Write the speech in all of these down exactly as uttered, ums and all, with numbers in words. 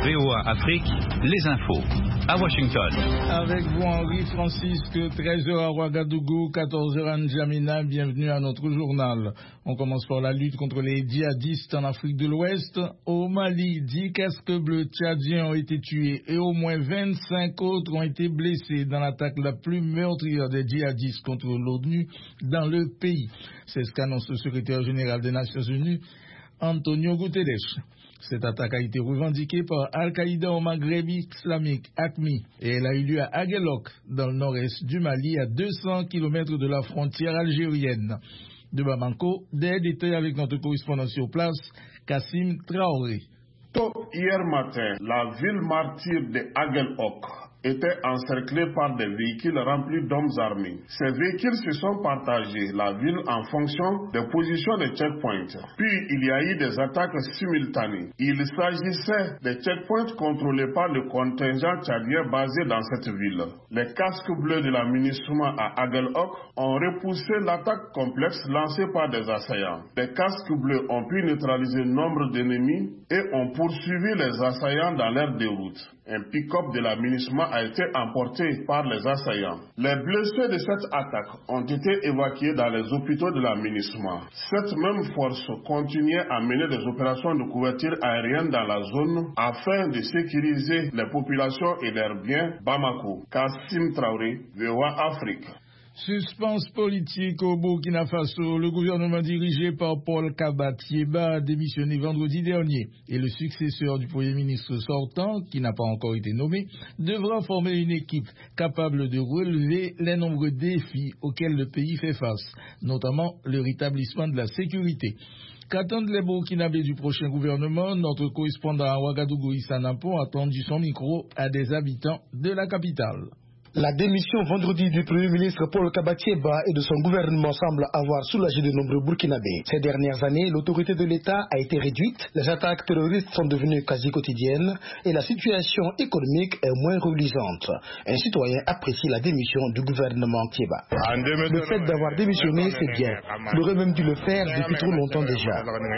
V O A Afrique, les infos. À Washington. Avec vous, Henri Francisque, treize heures à Ouagadougou, quatorze heures à N'Djamena. Bienvenue à notre journal. On commence par la lutte contre les djihadistes en Afrique de l'Ouest. Au Mali, dix casques bleus tchadiens ont été tués et au moins vingt-cinq autres ont été blessés dans l'attaque la plus meurtrière des djihadistes contre l'ONU dans le pays. C'est ce qu'annonce le secrétaire général des Nations Unies, Antonio Guterres. Cette attaque a été revendiquée par Al-Qaïda au Maghreb islamique, A Q M I, et elle a eu lieu à Aguelok, dans le nord-est du Mali, à deux cents kilomètres de la frontière algérienne. De Bamako, des détails avec notre correspondant sur place, Kassim Traoré. Tôt hier matin, la ville martyre de Aguelok était encerclée par des véhicules remplis d'hommes armés. Ces véhicules se sont partagés la ville en fonction des positions des checkpoints. Puis il y a eu des attaques simultanées. Il s'agissait des checkpoints contrôlés par le contingent tchadien basé dans cette ville. Les casques bleus de la MINUSMA à Aguelok ont repoussé l'attaque complexe lancée par des assaillants. Les casques bleus ont pu neutraliser nombre d'ennemis et ont poursuivi les assaillants dans leur déroute. Un pick-up de la MINUSMA a été emporté par les assaillants. Les blessés de cette attaque ont été évacués dans les hôpitaux de la MINUSMA. Cette même force continuait à mener des opérations de couverture aérienne dans la zone afin de sécuriser les populations et leurs biens. Bamako, Kassim Traoré, V O A Afrique. Suspense politique au Burkina Faso. Le gouvernement dirigé par Paul Kabatieba a démissionné vendredi dernier et le successeur du Premier ministre sortant, qui n'a pas encore été nommé, devra former une équipe capable de relever les nombreux défis auxquels le pays fait face, notamment le rétablissement de la sécurité. Qu'attendent les Burkinabés du prochain gouvernement? Notre correspondant à Ouagadougou, Issa Napon, a tendu son micro à des habitants de la capitale. La démission vendredi du Premier ministre Paul Kabatieba et de son gouvernement semble avoir soulagé de nombreux Burkinabés. Ces dernières années, l'autorité de l'État a été réduite, les attaques terroristes sont devenues quasi quotidiennes et la situation économique est moins reluisante. Un citoyen apprécie la démission du gouvernement Tieba. Le fait d'avoir démissionné, c'est bien. Il aurait même dû le faire depuis trop longtemps déjà.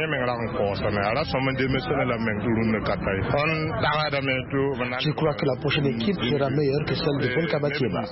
Je crois que la prochaine équipe sera meilleure que celle de Paul Kabatieba.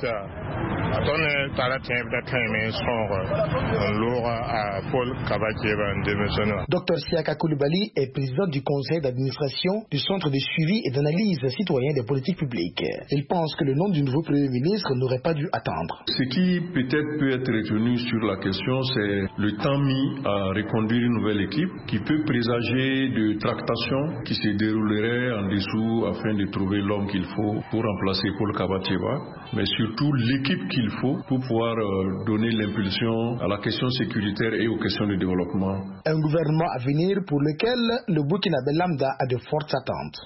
Docteur Siaka Koulibaly est président du conseil d'administration du centre de suivi et d'analyse citoyen des politiques publiques. Il pense que le nom du nouveau Premier ministre n'aurait pas dû attendre. Ce qui peut-être peut être retenu sur la question, c'est le temps mis à reconduire une nouvelle équipe qui peut présager de tractations qui se dérouleraient en dessous afin de trouver l'homme qu'il faut pour remplacer Paul Kabatieba, mais surtout l'équipe qu'il faut pour pouvoir euh, donner l'impulsion à la question sécuritaire et aux questions de développement. Un gouvernement à venir pour lequel le Burkinabé lambda a de fortes attentes.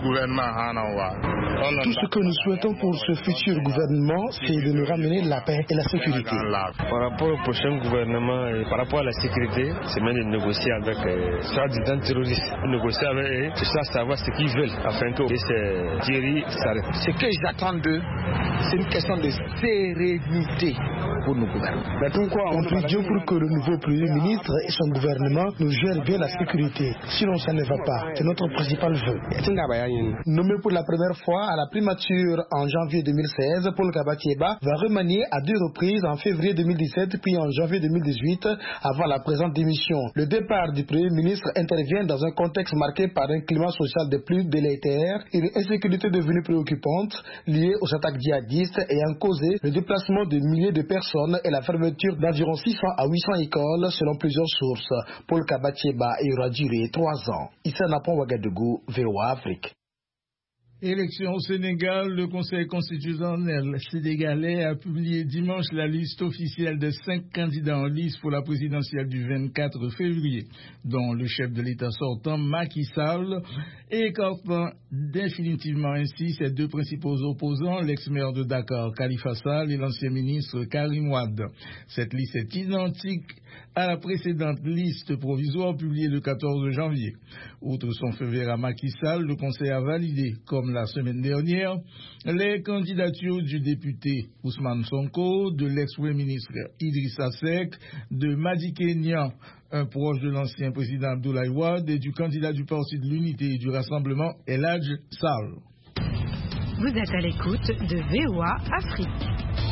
Tout ce que nous souhaitons pour ce futur gouvernement, c'est de nous ramener la paix et la sécurité. Par rapport au prochain gouvernement et par rapport à la sécurité, c'est même de négocier avec les soi-disant terroristes. Négocier avec eux, c'est ça, savoir ce qu'ils veulent afin que ces Thierry s'arrêtent. Ce que j'attends d'eux, c'est une question de sérénité pour nos gouvernements. On prie Dieu pour que le nouveau Premier ministre et son gouvernement nous gèrent bien la sécurité. Sinon, ça ne va pas. C'est notre principal vœu. Nommé pour la première fois à la primature en janvier deux mille seize, Paul Kabatieba va remanier à deux reprises en février deux mille dix-sept puis en janvier deux mille dix-huit avant la présente démission. Le départ du Premier ministre intervient dans un contexte marqué par un climat social de plus délétère, une insécurité devenue préoccupante liée aux attaques djihadistes ayant causé le déplacement de milliers de personnes et la fermeture d'environ six cents à huit cents écoles selon plusieurs sources. Paul Kabatieba aura duré trois ans. Issa Napon, Ouagadougou, V O A Afrique. Élection au Sénégal, le Conseil constitutionnel sénégalais a publié dimanche la liste officielle des cinq candidats en lice pour la présidentielle du vingt-quatre février, dont le chef de l'État sortant, Macky Sall, écartant définitivement ainsi ses deux principaux opposants, l'ex-maire de Dakar, Khalifa Sall, et l'ancien ministre Karim Wade. Cette liste est identique à la précédente liste provisoire publiée le quatorze janvier. Outre son feu vert à Macky Sall, le Conseil a validé, comme la semaine dernière, les candidatures du député Ousmane Sonko, de l'ex-premier ministre Idrissa Seck, de Madické Niang, un proche de l'ancien président Abdoulaye Wade, et du candidat du Parti de l'Unité et du Rassemblement, El Hadj Sall. Vous êtes à l'écoute de V O A Afrique.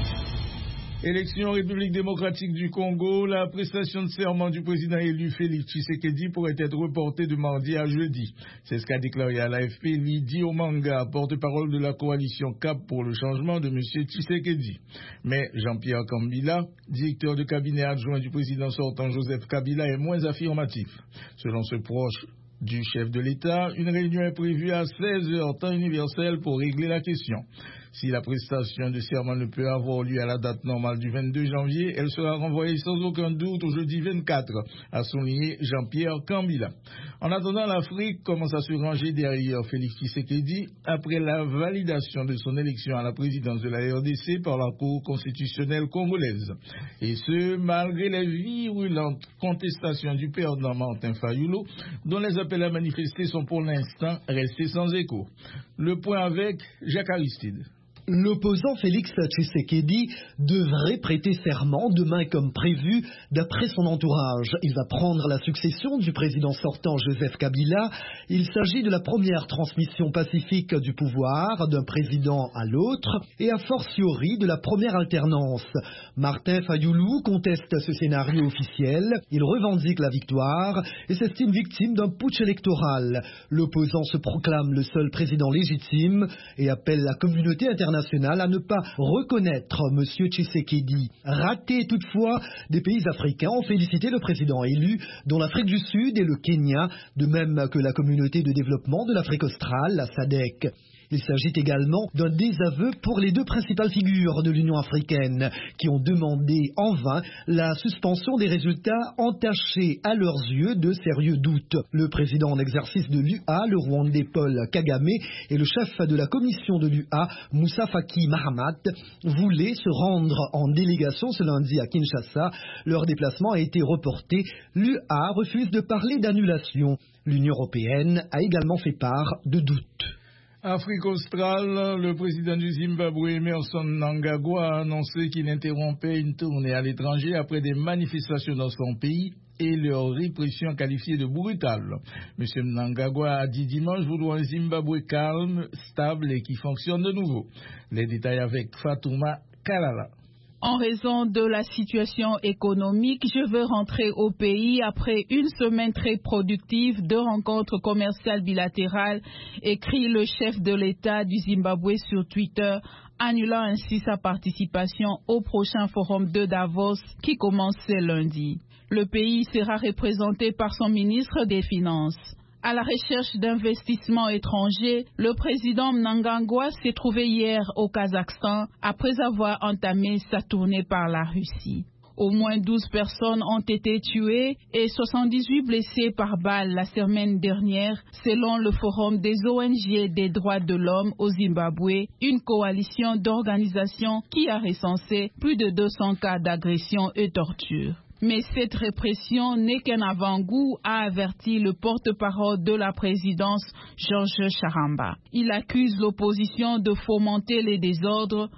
Élection République démocratique du Congo, la prestation de serment du président élu Félix Tshisekedi pourrait être reportée de mardi à jeudi. C'est ce qu'a déclaré à l'A F P Lydie Omanga, porte-parole de la coalition C A P pour le changement de M. Tshisekedi. Mais Jean-Pierre Kambila, directeur de cabinet adjoint du président sortant Joseph Kabila, est moins affirmatif. Selon ce proche du chef de l'État, une réunion est prévue à seize heures temps universel pour régler la question. Si la prestation de serment ne peut avoir lieu à la date normale du vingt-deux janvier, elle sera renvoyée sans aucun doute au jeudi vingt-quatre, a souligné Jean-Pierre Kambila. En attendant, l'Afrique commence à se ranger derrière Félix Tshisekedi après la validation de son élection à la présidence de la R D C par la Cour constitutionnelle congolaise. Et ce, malgré les virulentes contestations du perdant Martin Fayulu, dont les appels à manifester sont pour l'instant restés sans écho. Le point avec Jacques Aristide. L'opposant Félix Tshisekedi devrait prêter serment demain comme prévu d'après son entourage. Il va prendre la succession du président sortant Joseph Kabila. Il s'agit de la première transmission pacifique du pouvoir d'un président à l'autre et a fortiori de la première alternance. Martin Fayulu conteste ce scénario officiel. Il revendique la victoire et s'estime victime d'un putsch électoral. L'opposant se proclame le seul président légitime et appelle la communauté internationale à ne pas reconnaître M. Tshisekedi. Raté toutefois, des pays africains ont félicité le président élu, dont l'Afrique du Sud et le Kenya, de même que la communauté de développement de l'Afrique australe, la S A D C. Il s'agit également d'un désaveu pour les deux principales figures de l'Union africaine qui ont demandé en vain la suspension des résultats entachés à leurs yeux de sérieux doutes. Le président en exercice de l'U A, le Rwandais Paul Kagame, et le chef de la commission de l'U A, Moussa Faki Mahamat, voulaient se rendre en délégation ce lundi à Kinshasa. Leur déplacement a été reporté. L'U A refuse de parler d'annulation. L'Union européenne a également fait part de doutes. Afrique australe, le président du Zimbabwe, Emmerson Mnangagwa, a annoncé qu'il interrompait une tournée à l'étranger après des manifestations dans son pays et leur répression qualifiée de brutale. M. Mnangagwa a dit dimanche vouloir un Zimbabwe calme, stable et qui fonctionne de nouveau. Les détails avec Fatouma Kalala. En raison de la situation économique, je veux rentrer au pays après une semaine très productive de rencontres commerciales bilatérales, écrit le chef de l'État du Zimbabwe sur Twitter, annulant ainsi sa participation au prochain forum de Davos qui commence ce lundi. Le pays sera représenté par son ministre des Finances. À la recherche d'investissements étrangers, le président Mnangagwa s'est trouvé hier au Kazakhstan après avoir entamé sa tournée par la Russie. Au moins douze personnes ont été tuées et soixante-dix-huit blessées par balle la semaine dernière, selon le Forum des O N G des droits de l'homme au Zimbabwe, une coalition d'organisations qui a recensé plus de deux cents cas d'agression et torture. Mais cette répression n'est qu'un avant-goût, a averti le porte-parole de la présidence, Georges Charamba. Il accuse l'opposition de fomenter les désordres.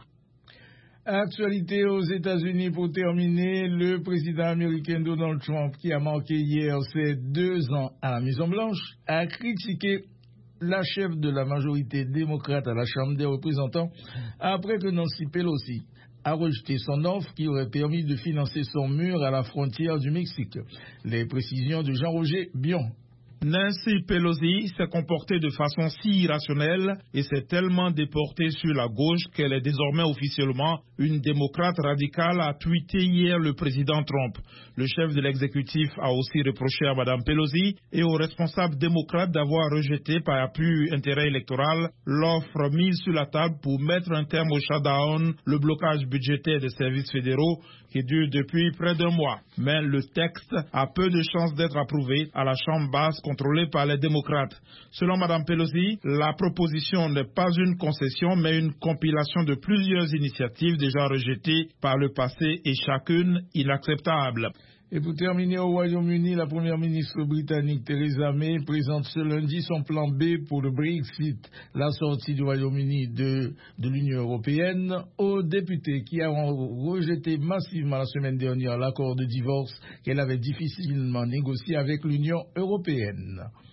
Actualité aux États-Unis pour terminer, le président américain Donald Trump, qui a marqué hier ses deux ans à la Maison-Blanche, a critiqué la chef de la majorité démocrate à la Chambre des représentants après que Nancy Pelosi a rejeté son offre qui aurait permis de financer son mur à la frontière du Mexique. Les précisions de Jean-Roger Bion. Nancy Pelosi s'est comportée de façon si irrationnelle et s'est tellement déportée sur la gauche qu'elle est désormais officiellement une démocrate radicale, a tweeté hier le président Trump. Le chef de l'exécutif a aussi reproché à Mme Pelosi et aux responsables démocrates d'avoir rejeté par pur intérêt électoral l'offre mise sur la table pour mettre un terme au shutdown, le blocage budgétaire des services fédéraux qui dure depuis près d'un mois. Mais le texte a peu de chances d'être approuvé à la Chambre basse contrôlée par les démocrates. Selon Mme Pelosi, la proposition n'est pas une concession mais une compilation de plusieurs initiatives déjà rejetées par le passé et chacune inacceptable. Et pour terminer, au Royaume-Uni, la première ministre britannique Theresa May présente ce lundi son plan B pour le Brexit, la sortie du Royaume-Uni de, de l'Union européenne, aux députés qui ont rejeté massivement la semaine dernière l'accord de divorce qu'elle avait difficilement négocié avec l'Union européenne.